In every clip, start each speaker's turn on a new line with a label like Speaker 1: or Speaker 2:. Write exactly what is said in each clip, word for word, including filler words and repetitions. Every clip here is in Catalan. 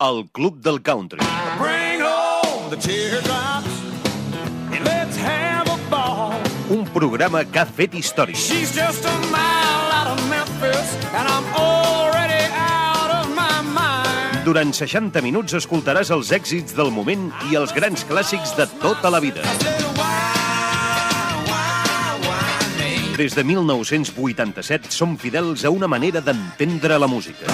Speaker 1: El Club del Country.
Speaker 2: Bring home the teardrops and let's have a ball.
Speaker 1: Un programa que ha fet història.
Speaker 2: She's just a mile out of Memphis and I'm already out of my mind.
Speaker 1: Durant seixanta minuts escoltaràs els èxits del moment i els grans clàssics de tota la vida. Des de mil nou-cents vuitanta-set som fidels a una manera d'entendre la música.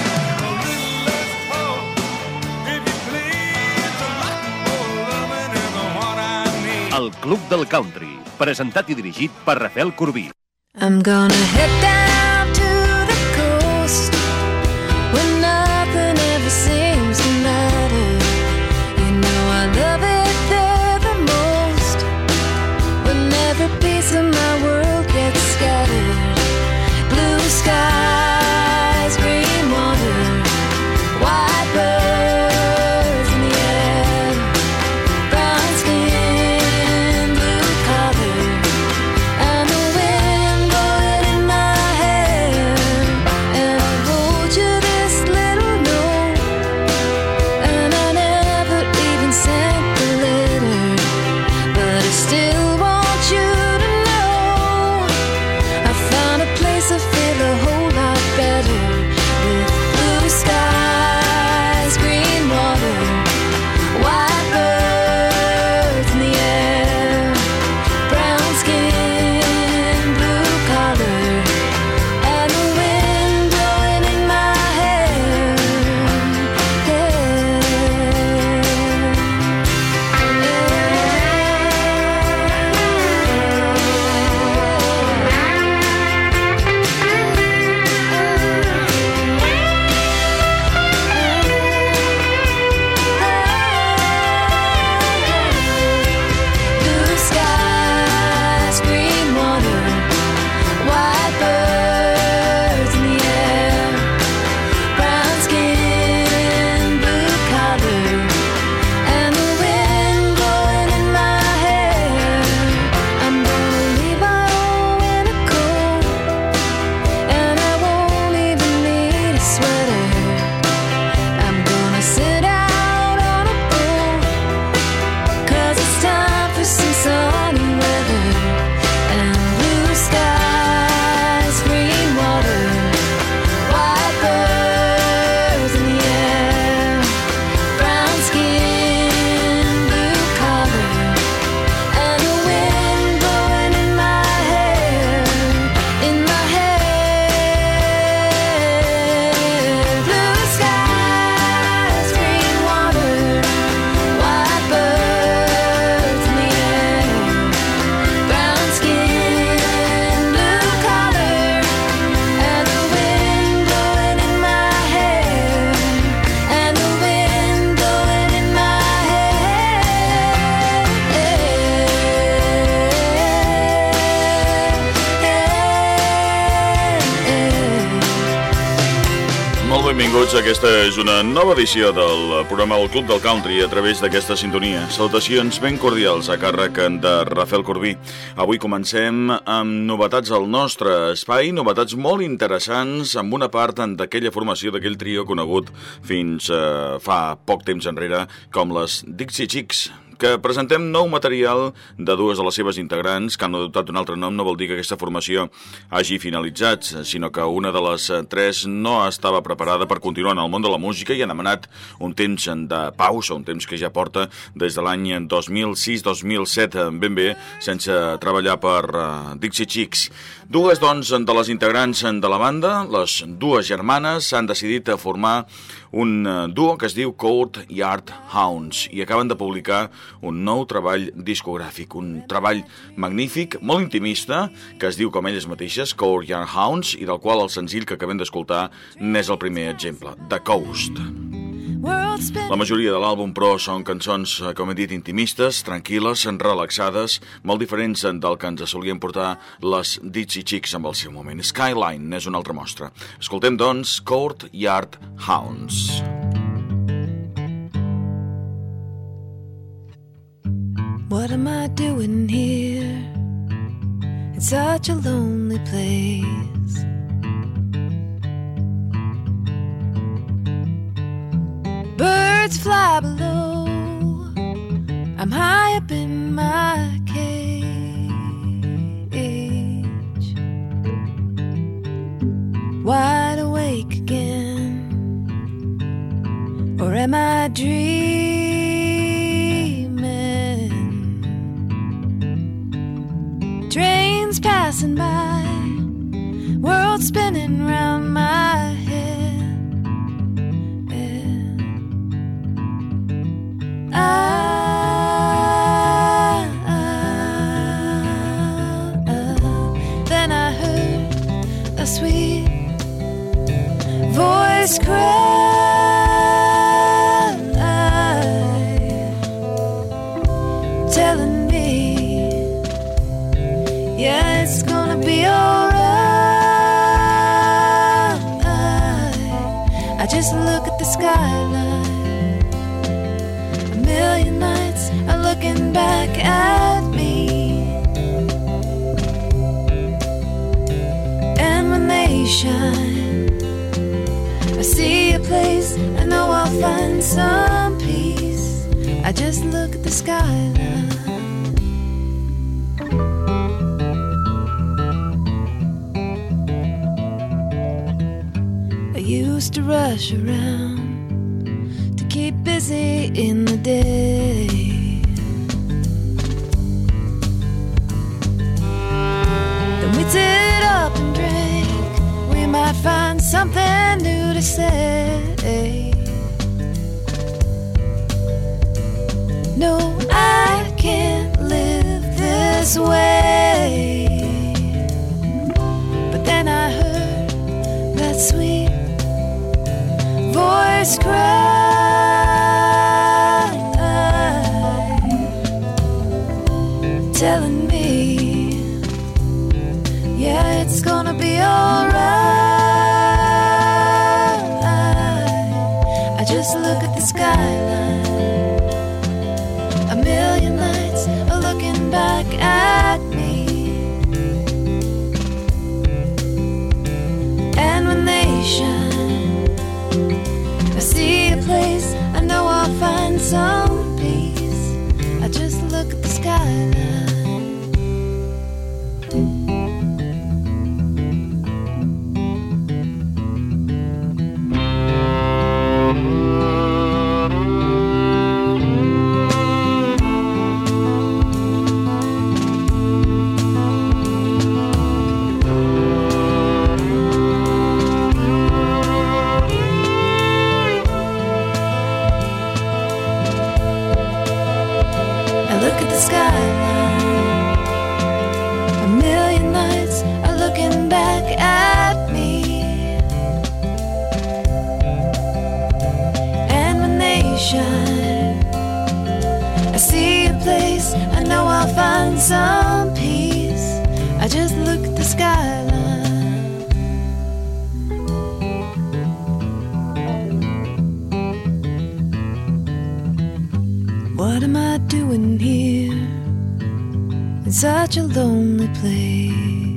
Speaker 1: El Club del Country, presentat i dirigit per Rafael Corbí.
Speaker 3: I'm gonna head down to the coast where nothing ever seems to matter. You know I love it there the most. When every piece of my world gets scattered. Blue skies, green water, white birds in the air, brown skin, blue collar, and the wind blowing in my hair. And I wrote you this little note, and I never even sent the letter, but I still want you to know I found a place I feel a whole lot better, with blue skies, green water, white birds in the air, brown skin, blue collar, and the wind blowing in my hair. Blue skies, green water, white birds in the air, brown skin, blue collar, and the wind blowing in my hair. I'm gonna leave my home in a coat, and I won't even need a sweater. I'm gonna sit out on a boat, 'cause it's time for some sunny weather. And blue skies, green water, white birds in the air, brown skin, blue collar, and the wind blowing in my hair, in my hair. Blue skies, green water, white birds in the air, brown skin, blue collar, and the wind blowing in my hair, and the wind blowing in my hair.
Speaker 4: Molt benvinguts, aquesta és una nova edició del programa del Club del Country a través d'aquesta sintonia. Salutacions ben cordials a càrrec de Rafael Corbí. Avui comencem amb novetats al nostre espai, novetats molt interessants amb una part d'aquella formació d'aquell trio conegut fins eh, fa poc temps enrere com les Dixie Chicks, que presentem nou material de dues de les seves integrants que han adoptat un altre nom. No vol dir que aquesta formació hagi finalitzat, sinó que una de les tres no estava preparada per continuar en el món de la música i han demanat un temps de pausa, un temps que ja porta des de l'any dos mil sis dos mil set ben bé sense treballar per uh, Dixie Chicks. Dues, doncs, de les integrants de la banda, les dues germanes, han decidit formar un duo que es diu Courtyard Hounds i acaben de publicar un nou treball discogràfic, un treball magnífic, molt intimista, que es diu com elles mateixes, Courtyard Hounds, i del qual el senzill que acabem d'escoltar n'és el primer exemple, The Coast. La majoria de l'àlbum, però, són cançons, com he dit, intimistes, tranquil·les, relaxades, molt diferents del que ens solien portar les Dixie Chicks amb el seu moment. Skyline és una altra mostra. Escoltem, doncs, Courtyard Hounds.
Speaker 3: What am I doing here? It's such a lonely place. Birds birds fly below. I'm high up in my cage, wide awake again. Or am I dreaming? Trains passing by, world spinning round my head. I, I, I, then I heard a sweet voice cry, telling me, yeah, it's gonna be alright. I just look at the skyline. A million nights are looking back at me, and when they shine, I see a place, I know I'll find some peace. I just look at the skyline. I used to rush around to keep busy in the day. Then we sit up and drink, we might find something new to say. No, I can't live this way. But then I heard that sweet voice cry, telling me, yeah, it's gonna be alright. I just look at the skyline. A million lights are looking back at me, and when they shine, I see a place, I know I'll find some peace. I just look at the skyline. I see a place, I know I'll find some peace. I just look at the skyline. What am I doing here in such a lonely place?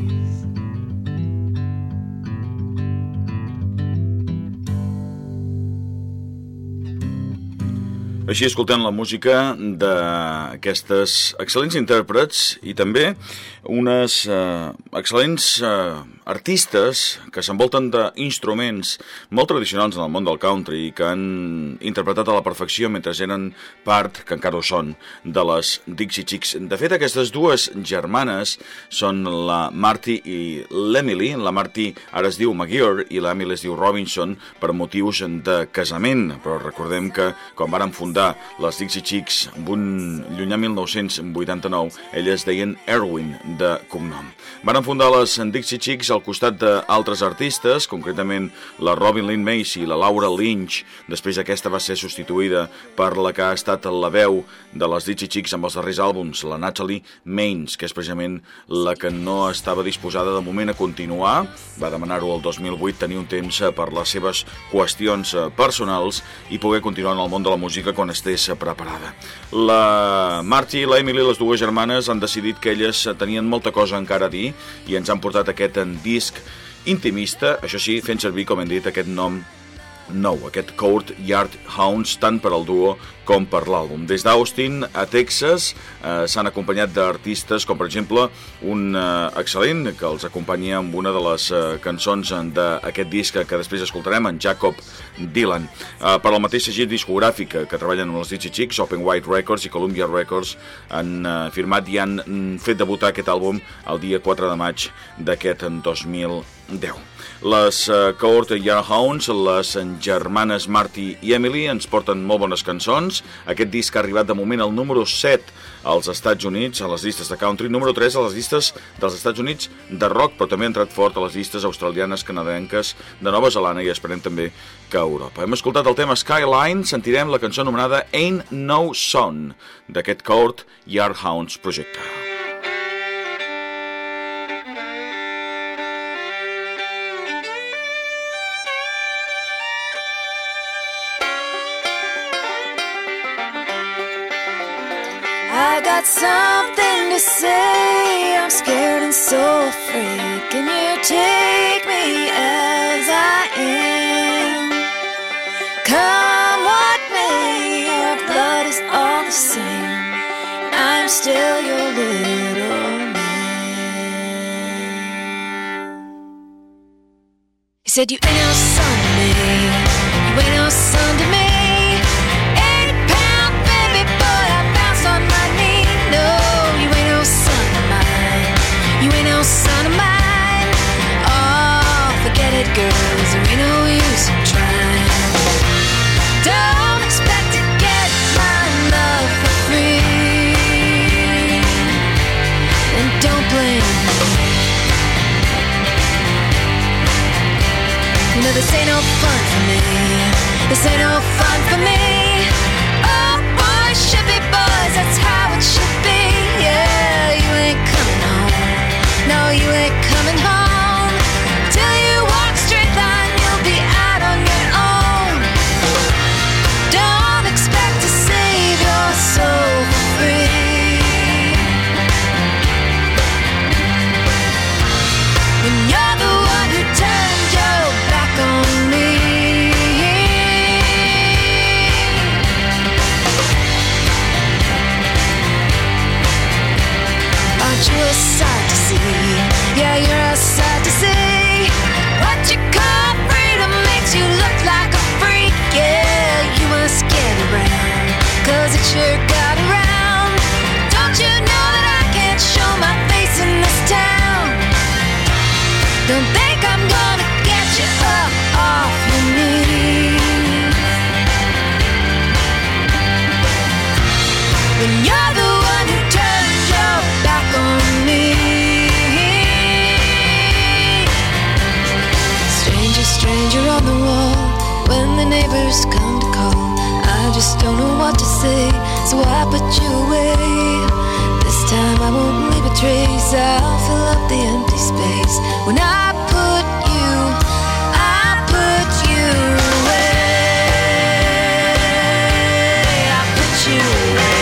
Speaker 4: Així escoltem la música d'aquestes excel·lents intèrprets i també unes eh, excel·lents eh, artistes que s'envolten d'instruments molt tradicionals en el món del country i que han interpretat a la perfecció mentre eren part, que encara ho són, de les Dixie Chicks. De fet, aquestes dues germanes són la Marty i l'Emily. La Marty ara es diu McGear i l'Emily es diu Robinson per motius de casament, però recordem que quan varen fundar les Dixie Chicks en un llunyà mil nou-cents vuitanta-nou, elles deien Erwin de cognom. Varen fundar les Dixie Chicks al costat d'altres artistes, concretament la Robin Lynn Macy i la Laura Lynch. Després aquesta va ser substituïda per la que ha estat la veu de les Dixie Chicks amb els darrers àlbums, la Natalie Maines, que és precisament la que no estava disposada de moment a continuar. Va demanar-ho el dos mil vuit, tenir un temps per les seves qüestions personals i poder continuar en el món de la música quan estés preparada. La Marty i la Emily, les dues germanes, han decidit que elles tenien molta cosa encara a dir i ens han portat aquest disc intimista, això sí, fent servir, com hem dit, aquest nom nou, aquest Courtyard Hounds, tant per al duo com per l'àlbum. Des d'Austin a Texas eh, s'han acompanyat d'artistes com, per exemple, un eh, excel·lent que els acompanya amb una de les eh, cançons d'aquest disc que després escoltarem, en Jacob Dylan. Eh, per al mateix segell discogràfic que treballen amb els Dixie Chicks, Open White Records i Columbia Records han eh, firmat i han fet debutar aquest àlbum el dia quatre de maig d'aquest dos mil deu. Les uh, Courtyard Hounds, les germanes Marty i Emily, ens porten molt bones cançons. Aquest disc ha arribat de moment al número set als Estats Units, a les llistes de country, número tres a les llistes dels Estats Units de rock, però també ha entrat fort a les llistes australianes, canadenques, de Nova Zelanda i esperem també que a Europa. Hem escoltat el tema Skyline, sentirem la cançó anomenada Ain't No Sun, d'aquest Courtyard Hounds projecte.
Speaker 3: I got something to say, I'm scared and so afraid. Can you take me as I am? Come what may, our blood is all the same. I'm still your little man. You said you ain't no son to me, you ain't no son to me. Son of mine, oh, forget it, girls, there ain't no use in trying. Don't expect to get my love for free, and don't blame me. You know this ain't no fun for me, this ain't no fun for me. Oh, boys should be boys, that's how it should be. Yeah, you ain't coming home. No, you ain't coming home. Till you walk straight line, you'll be out on your own. Don't expect to save your soul for free, when you're the one who turned your back on me. Aren't you a sight to see? Yeah, you're a sight to see. What you call freedom makes you look like a freak. Yeah, you must get around, cause it sure got around. Don't you know that I can't show my face in this town? Don't think I'm gonna get you up off your knees, when you're the one who turned your back on me. Stranger on the wall, when the neighbors come to call, I just don't know what to say, so I put you away. This time I won't leave a trace, I'll fill up the empty space. When I put you, I put you away, I put you away.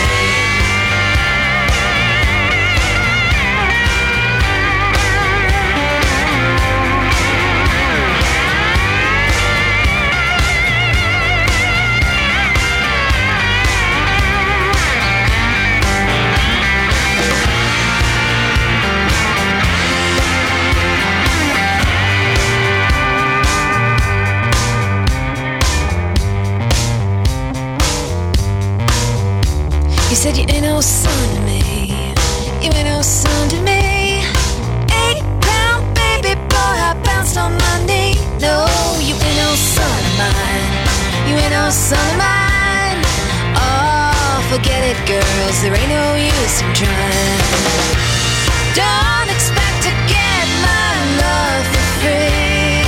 Speaker 3: You said you ain't no son to me, you ain't no son to me. Eight pound baby boy, I bounced on my knee. No, you ain't no son of mine, you ain't no son of mine. Oh, forget it, girls, there ain't no use in trying. Don't expect to get my love for free,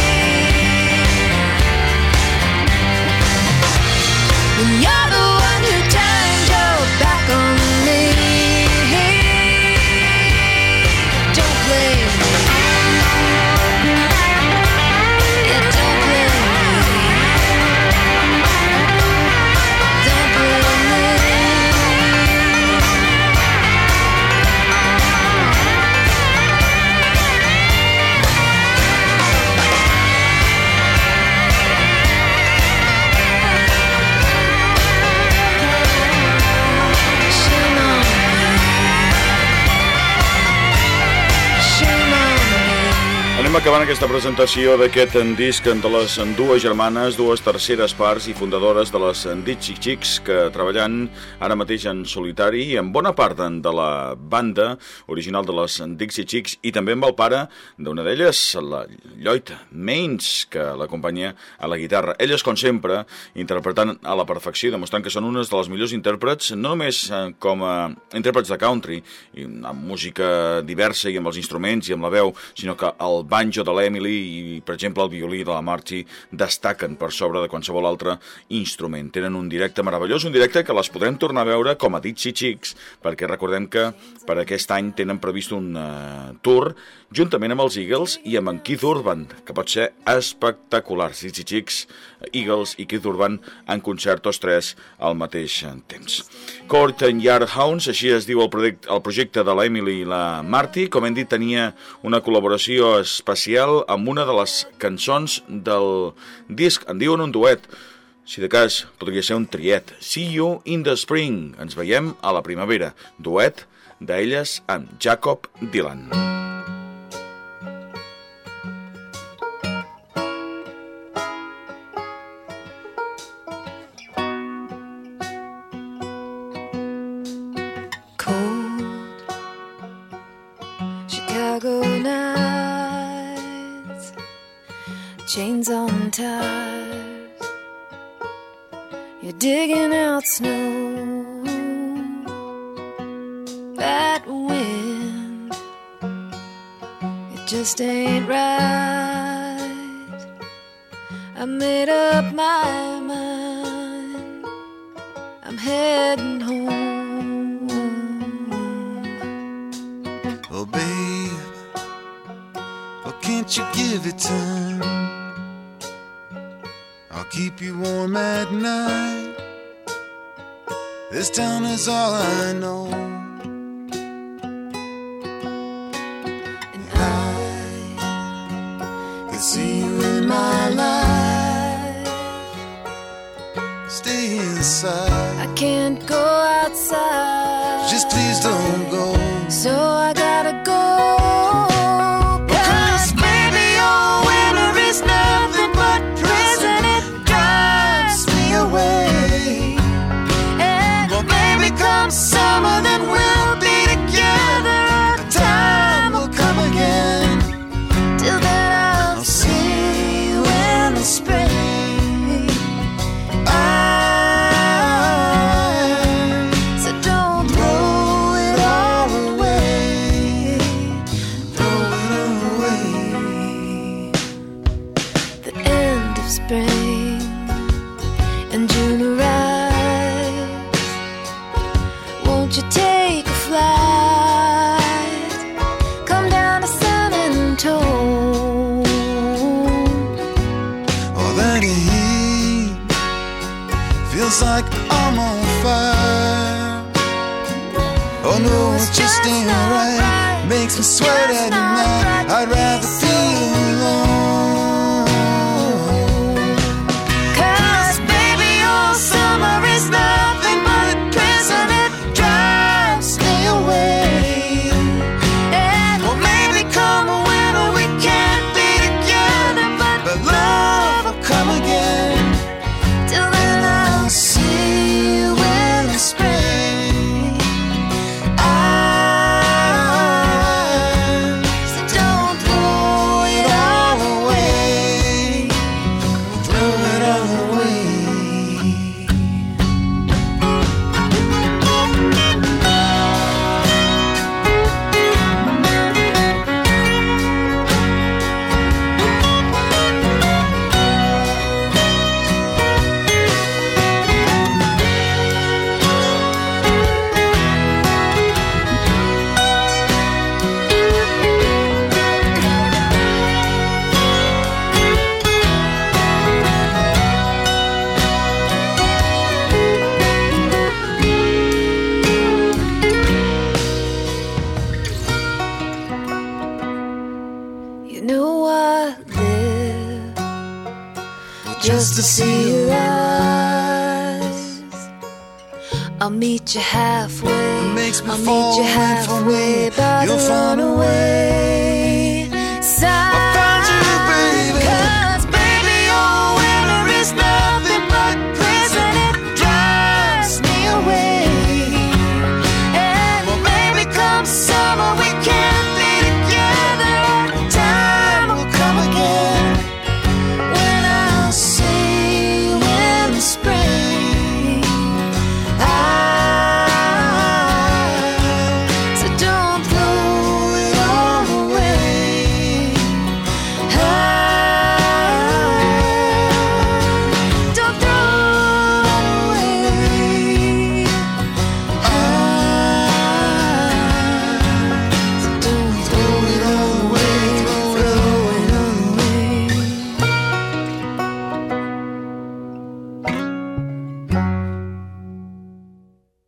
Speaker 3: when you're the one who turned your back on me. Don't blame me, yeah, don't blame me, don't blame me.
Speaker 4: Anem acabant aquesta presentació d'aquest disc de les dues germanes, dues terceres parts i fundadores de les Dixie Chicks, que treballant ara mateix en solitari i en bona part de la banda original de les Dixie Chicks i també amb el pare d'una d'elles, la Lloyd Maines, que l'acompanya a la guitarra. Elles, com sempre, interpretant a la perfecció i demostrant que són unes de les millors intèrprets, no només com a intèrprets de country, i amb música diversa i amb els instruments i amb la veu, sinó que el banjo de l'Emily i, per exemple, el violí de la Margie destaquen per sobre de qualsevol altre instrument. Tenen un directe meravellós, un directe que les podrem tornar a veure com a Dixie Chicks, perquè recordem que per aquest any tenen previst un uh, tour juntament amb els Eagles i amb en Keith Urban, que pot ser espectacular. Dixie Chicks, Eagles i Keith Urban en concert, tots tres al mateix temps. Court and Yard Hounds, així es diu el projecte, el projecte de l'Emily i la Marty. Com hem dit, tenia una col·laboració especial amb una de les cançons del disc. En diuen un duet. Si de cas, podria ser un triet. See You in the Spring. Ens veiem a la primavera. Duet d'elles amb Jacob Dylan.
Speaker 3: Chains on tires, you're digging out snow. That wind, it just ain't right. I made up my mind, I'm heading home.
Speaker 5: Oh babe, oh can't you give it time? I'll keep you warm at night. This town is all I know,
Speaker 3: and I can see you in my life.
Speaker 5: Stay inside.
Speaker 3: I can't go outside.
Speaker 5: Just please don't go.
Speaker 3: So I gotta go.
Speaker 5: Summer, then we'll be together. Time will come again.
Speaker 3: Till then I'll, I'll see you in the spring. I, so don't throw it all away.
Speaker 5: Throw it all away.
Speaker 3: The end of spring and June arrives. Won't you take a flight? Come down to San Antone.
Speaker 5: Oh, that heat feels like I'm on fire. Oh no, it just ain't right. right. Makes me sweat at night. Right. I'd rather be alone.
Speaker 3: Cause baby, all summer is nothing but a prison.
Speaker 5: Just to see your
Speaker 3: eyes. I'll meet you halfway.
Speaker 5: Makes me
Speaker 3: I'll
Speaker 5: fall
Speaker 3: meet you halfway by
Speaker 5: You'll
Speaker 3: the
Speaker 5: find a
Speaker 3: runaway side.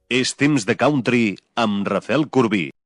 Speaker 1: És temps de country amb Rafael Corbí.